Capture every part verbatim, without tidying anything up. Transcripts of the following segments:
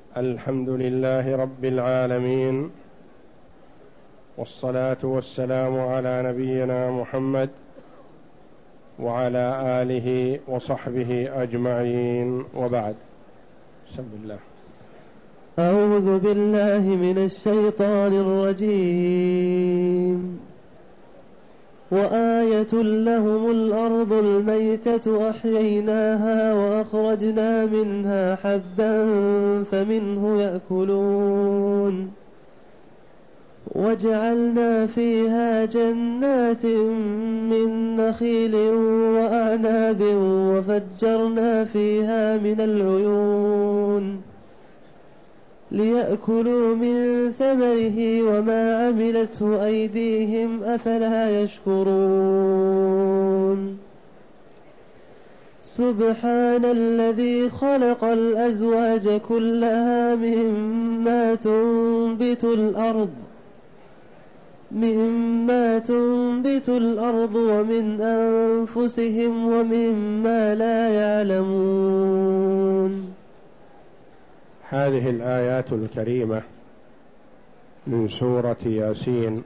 الحمد لله رب العالمين، والصلاة والسلام على نبينا محمد وعلى آله وصحبه أجمعين، وبعد. بسم الله. أعوذ بالله من الشيطان الرجيم. وآية لهم الأرض الميتة أحييناها وأخرجنا منها حبا فمنه يأكلون وجعلنا فيها جنات من نخيل وأعناب وفجرنا فيها من العيون ليأكلوا من ثمره وما عملته أيديهم أفلا يشكرون. سبحان الذي خلق الأزواج كلها مما تنبت الأرض مما تنبت الأرض ومن أنفسهم ومما لا يعلمون. هذه الآيات الكريمة من سورة ياسين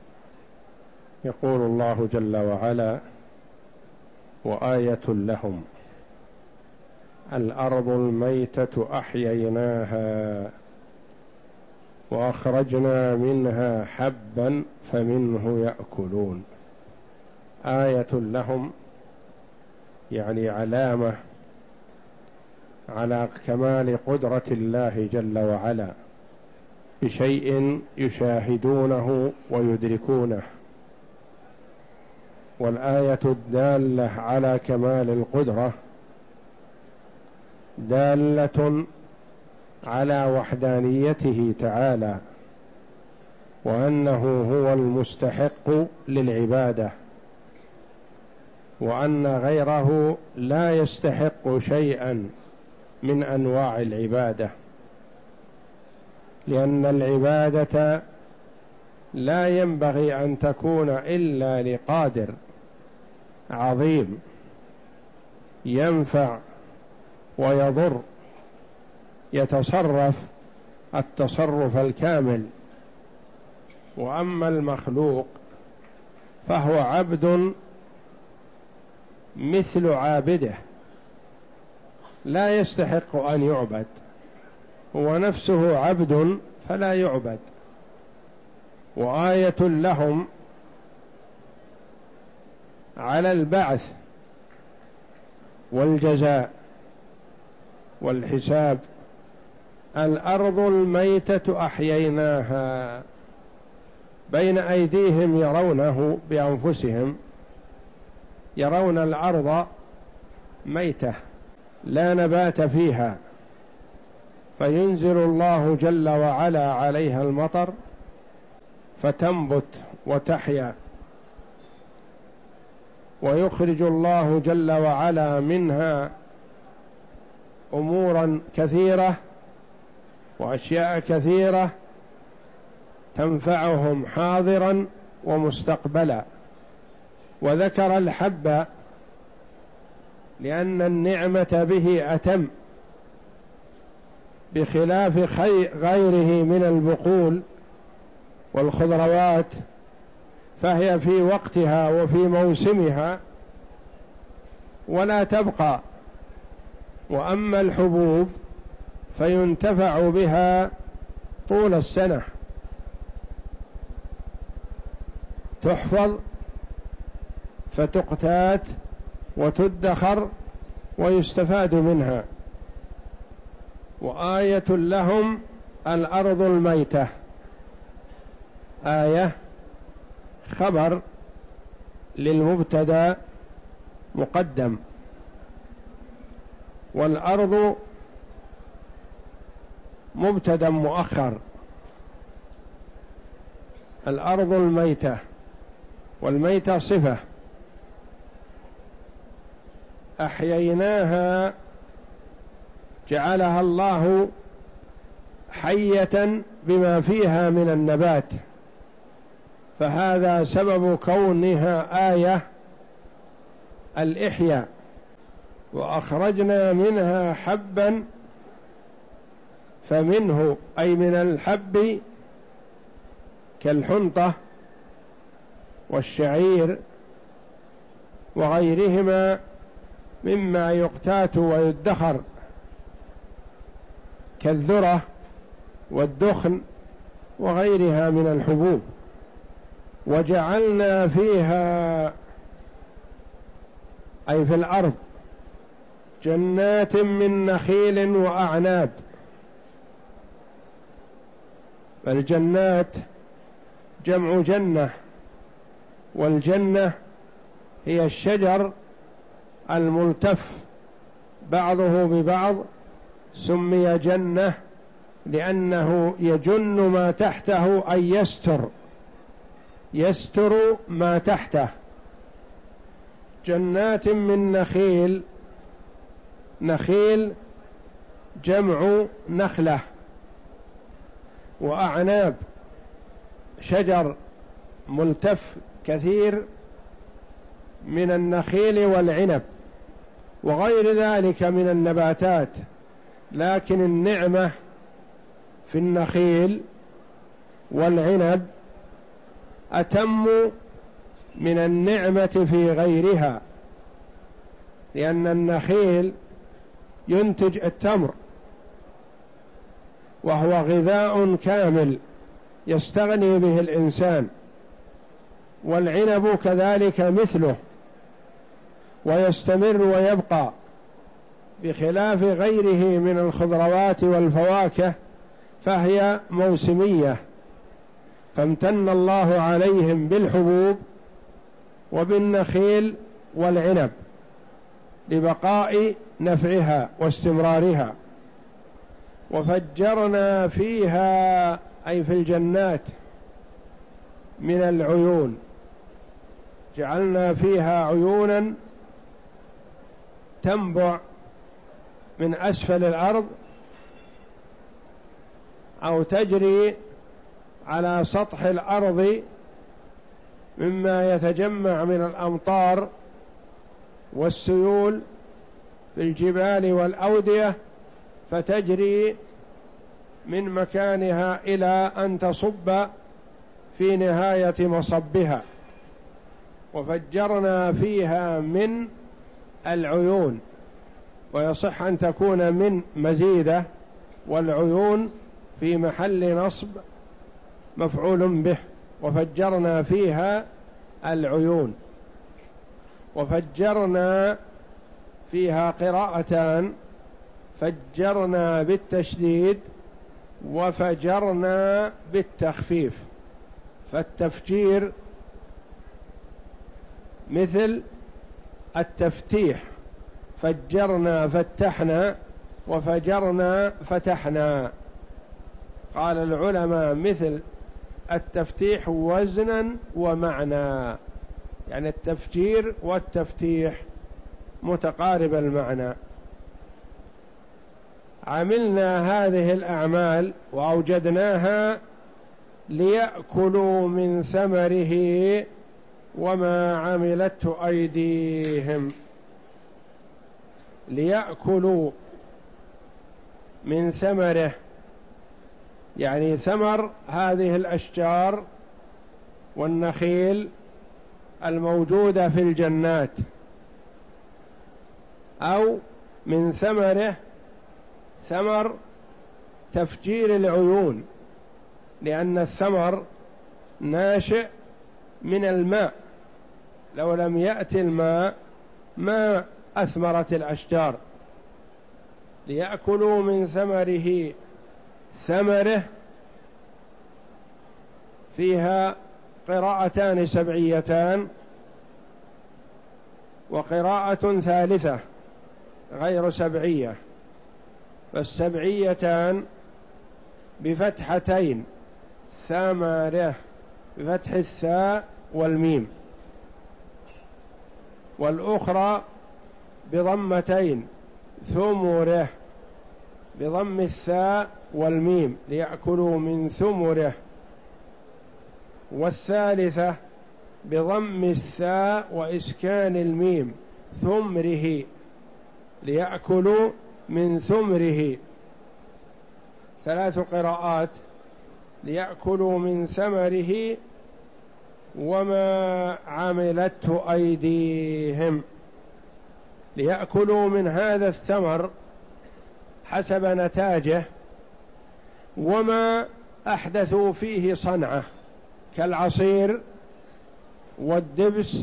يقول الله جل وعلا: وآية لهم الأرض الميتة أحييناها وأخرجنا منها حبا فمنه يأكلون. آية لهم يعني علامة على كمال قدرة الله جل وعلا بشيء يشاهدونه ويدركونه، والآية الدالة على كمال القدرة دالة على وحدانيته تعالى، وأنه هو المستحق للعبادة، وأن غيره لا يستحق شيئا من أنواع العبادة، لأن العبادة لا ينبغي أن تكون إلا لقادر عظيم ينفع ويضر، يتصرف التصرف الكامل. وأما المخلوق فهو عبد مثل عابده، لا يستحق أن يعبد، هو نفسه عبد فلا يعبد. وآية لهم على البعث والجزاء والحساب. الأرض الميتة أحييناها، بين أيديهم يرونه بأنفسهم، يرون الأرض ميتة لا نبات فيها، فينزل الله جل وعلا عليها المطر فتنبت وتحيا، ويخرج الله جل وعلا منها أمورا كثيرة وأشياء كثيرة تنفعهم حاضرا ومستقبلا. وذكر الحب لأن النعمة به أتم، بخلاف غيره من البقول والخضروات، فهي في وقتها وفي موسمها ولا تبقى. وأما الحبوب فينتفع بها طول السنة، تحفظ فتقتات وتدخر ويستفاد منها. وآية لهم الأرض الميتة، آية خبر للمبتدأ مقدم، والأرض مبتدأ مؤخر. الأرض الميتة، والميتة صفة. أحييناها جعلها الله حية بما فيها من النبات، فهذا سبب كونها آية الإحياء. وأخرجنا منها حبا فمنه أي من الحب كالحنطة والشعير وغيرهما مما يقتات ويدخر كالذرة والدخن وغيرها من الحبوب. وجعلنا فيها أي في الأرض جنات من نخيل وأعناب. الجنات جمع جنة، والجنة هي الشجر الملتف بعضه ببعض، سمي جنة لأنه يجن ما تحته أي يستر يستر ما تحته. جنات من نخيل، نخيل جمع نخلة، وأعناب شجر ملتف كثير من النخيل والعنب وغير ذلك من النباتات. لكن النعمة في النخيل والعنب أتم من النعمة في غيرها، لأن النخيل ينتج التمر وهو غذاء كامل يستغني به الإنسان، والعنب كذلك مثله ويستمر ويبقى، بخلاف غيره من الخضروات والفواكه فهي موسمية. فامتن الله عليهم بالحبوب وبالنخيل والعنب لبقاء نفعها واستمرارها. وفجرنا فيها أي في الجنات من العيون، جعلنا فيها عيونا تنبع من أسفل الأرض أو تجري على سطح الأرض مما يتجمع من الأمطار والسيول في الجبال والأودية، فتجري من مكانها إلى أن تصب في نهاية مصبها. وفجرنا فيها من العيون، ويصح أن تكون من مزيدة، والعيون في محل نصب مفعول به. وفجرنا فيها العيون. وفجرنا فيها قراءتان، فجرنا بالتشديد وفجرنا بالتخفيف. فالتفجير مثل التفتيح، فجرنا فتحنا وفجرنا فتحنا. قال العلماء مثل التفتيح وزنا ومعنى، يعني التفجير والتفتيح متقارب المعنى. عملنا هذه الأعمال وأوجدناها ليأكلوا من ثمره وما عملته أيديهم. ليأكلوا من ثمره يعني ثمر هذه الأشجار والنخيل الموجودة في الجنات، أو من ثمره ثمر تفجير العيون، لأن الثمر ناشئ من الماء، لو لم يأتي الماء ما أثمرت الأشجار. ليأكلوا من ثمره، ثمره فيها قراءتان سبعيتان وقراءة ثالثة غير سبعية، فالسبعيتان بفتحتين، ثمره بفتح الثاء والميم، والأخرى بضمتين، ثمره بضم الثاء والميم ليأكلوا من ثمره، والثالثة بضم الثاء وإسكان الميم، ثمره ليأكلوا من ثمره. ثلاث قراءات: ليأكلوا من ثمره وما عملته أيديهم. ليأكلوا من هذا الثمر حسب نتاجه وما أحدثوا فيه صنعة كالعصير والدبس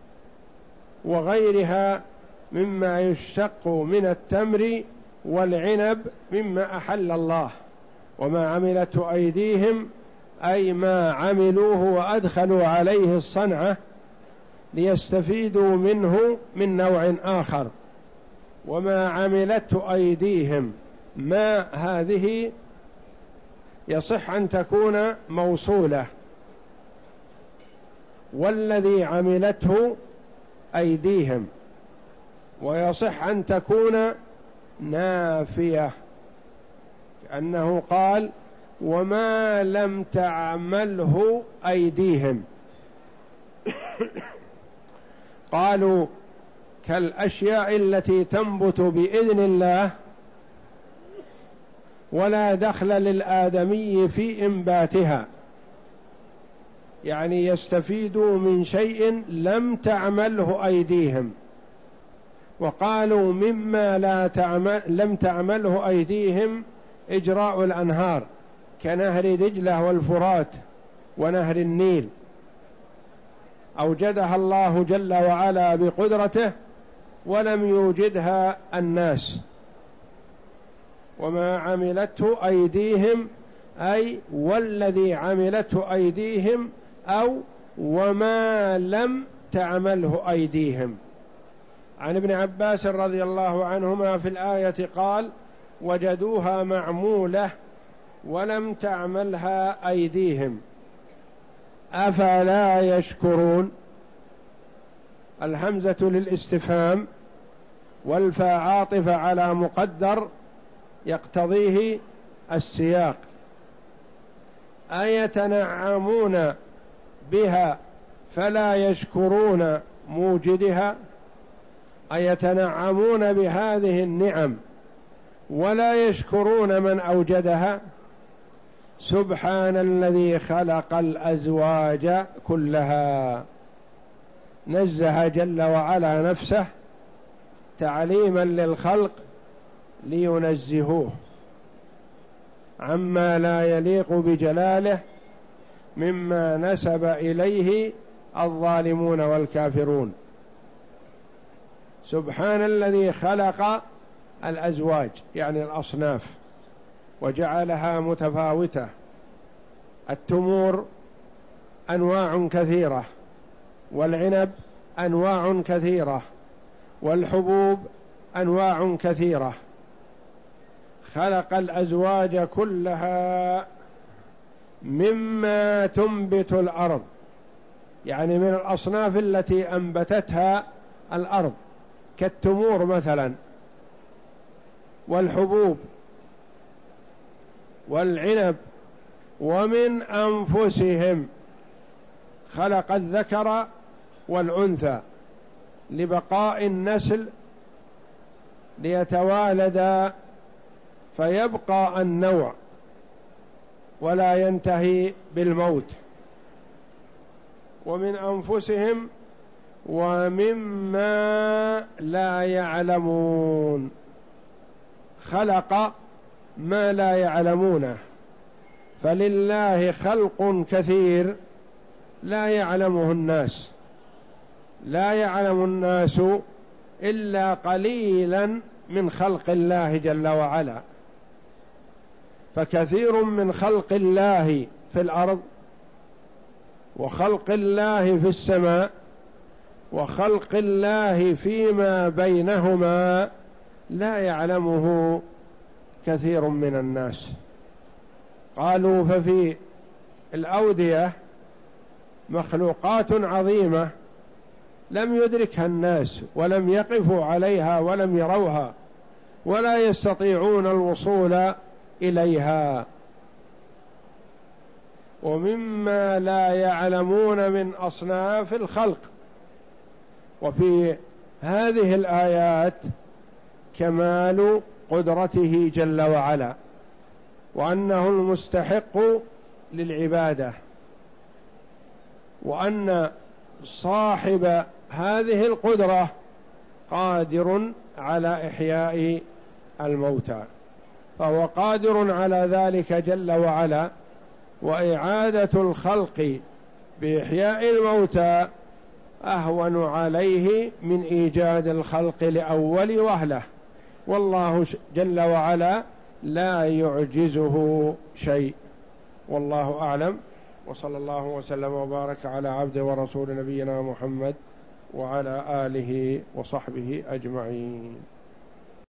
وغيرها مما يشتق من التمر والعنب مما أحل الله. وما عملته أيديهم أي ما عملوه وأدخلوا عليه الصنعة ليستفيدوا منه من نوع آخر. وما عملته أيديهم ما هذه يصح أن تكون موصولة، والذي عملته أيديهم، ويصح أن تكون نافية، كأنه قال وما لم تعمله أيديهم. قالوا كالأشياء التي تنبت بإذن الله ولا دخل للآدمي في إنباتها، يعني يستفيدوا من شيء لم تعمله أيديهم. وقالوا مما لا تعمل لم تعمله أيديهم إجراء الأنهار كنهر دجلة والفرات ونهر النيل، أوجدها الله جل وعلا بقدرته ولم يوجدها الناس. وما عملته أيديهم أي والذي عملته أيديهم أو وما لم تعمله أيديهم. عن ابن عباس رضي الله عنهما في الآية قال وجدوها معمولة ولم تعملها أيديهم أفلا يشكرون. الهمزة للاستفهام والفاء عاطفة على مقدر يقتضيه السياق. أيتنعمون بها فلا يشكرون موجدها، أيتنعمون بهذه النعم ولا يشكرون من أوجدها. سبحان الذي خلق الأزواج كلها، نزه جل وعلا نفسه تعليما للخلق لينزهوه عما لا يليق بجلاله مما نسب إليه الظالمون والكافرون. سبحان الذي خلق الأزواج يعني الأصناف وجعلها متفاوتة. التمور أنواع كثيرة، والعنب أنواع كثيرة، والحبوب أنواع كثيرة. خلق الأزواج كلها مما تنبت الأرض، يعني من الأصناف التي أنبتتها الأرض كالتمور مثلا، والحبوب والعنب. ومن أنفسهم خلق الذكر والأنثى لبقاء النسل ليتوالد فيبقى النوع ولا ينتهي بالموت. ومن أنفسهم ومما لا يعلمون، خلق ما لا يعلمونه، فلله خلق كثير لا يعلمه الناس، لا يعلم الناس إلا قليلا من خلق الله جل وعلا. فكثير من خلق الله في الأرض وخلق الله في السماء وخلق الله فيما بينهما لا يعلمه كثير من الناس. قالوا ففي الأودية مخلوقات عظيمة لم يدركها الناس ولم يقفوا عليها ولم يروها ولا يستطيعون الوصول إليها. ومما لا يعلمون من أصناف الخلق. وفي هذه الآيات كمال قدرته جل وعلا وأنه المستحق للعبادة، وأن صاحب هذه القدرة قادر على إحياء الموتى، فهو قادر على ذلك جل وعلا. وإعادة الخلق بإحياء الموتى أهون عليه من إيجاد الخلق لأول وهلة، والله جل وعلا لا يعجزه شيء. والله أعلم، وصلى الله وسلم وبارك على عبد ورسول نبينا محمد وعلى آله وصحبه أجمعين.